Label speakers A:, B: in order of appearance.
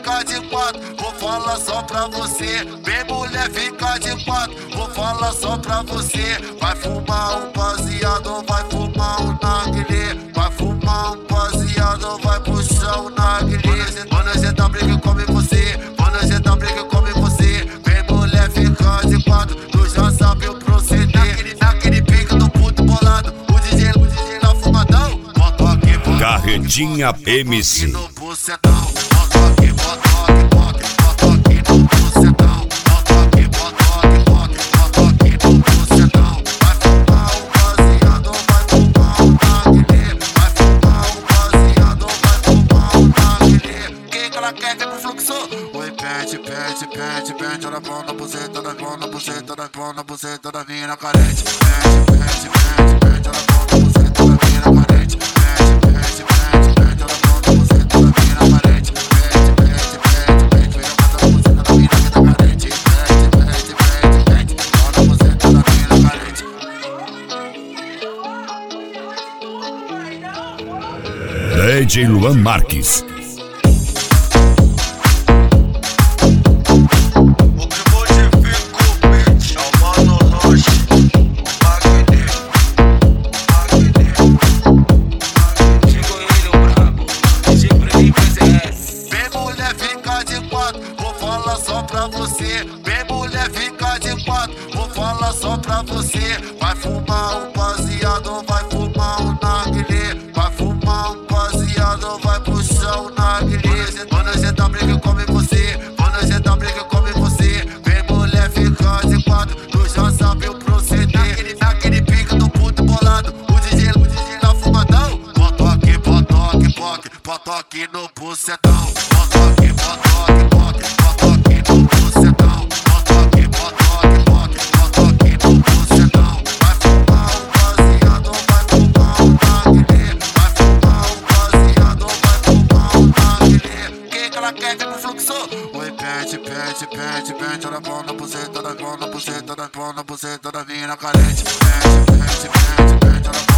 A: fica de quatro, vou falar só pra você. Vem mulher, fica de quatro, vou falar só pra você. Vai fumar um baseado, vai fumar um narguilé. Vai fumar um baseado, vai puxar um narguilé. Mano, cê tá briga, come você. Mano, cê tá briga, come você. Vem mulher, fica de quatro, tu já sabe o proceder. Naquele pique do puto bolado, o DJ tá fumadão. Bota aqui, bota
B: Carretinha MC.
A: no bucetão. Bota aqui, bota aqui, bota aqui no bucetão. Bota aqui, bota aqui, bota aqui no bucetão. Vai fumar um baseado, vai fumar um narguilé. Vai fumar um baseado, vai fumar um narguilé. Quem que ela quer que é pro fluxo? Oi, pede, pede, pede, pede. Olha a mão na buceta, da mão na buceta, da mão na buceta da mina carente. Pede, pede, pede, pede. Olha a mão na buceta da mina carente. Pede, pede, pede, pede. Olha a mão na buceta da mina carente. Pede, pede, pede, pede. Olha a mão na buceta da mina que tá carente. Pede, pede, pede, pede. Olha a buceta da mina carente.
B: DJ Luan Marques.
A: Vou falar só pra você. Vem mulher, fica de quatro, vou falar só pra você. Vai fumar um baseado, vai fumar um narguilé. Vai fumar um baseado, vai puxar um narguilé. Mano, cê tá briga, come você. Mano, cê tá briga, come você. Vem mulher, fica de quatro, tu já sabe o proceder. Naquele pique do puto bolado, o DJ tá fumadão. Bota aqui, bota aqui, bota aqui no bucetão. Bota aqui, bota aqui, bota aqui no bucetão. Bota aqui, bota aqui, bota aqui no bucetão. Vai fumar um baseado, vai fumar um narguilé. Vai fumar um baseado, vai fumar um narguilé. Quem que ela quer que é pro fluxo? Oi, pede, pede, pede, pede. Olha a mão na buceta, da mão na buceta, da mão na buceta da mina carente. Pede, pede, pede, pede.